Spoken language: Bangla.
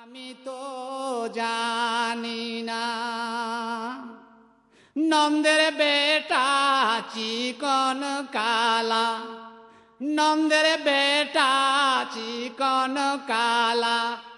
আমি তো জানি না নন্দের বেটা চিকন কালা, নন্দের বেটা চিকন কালা।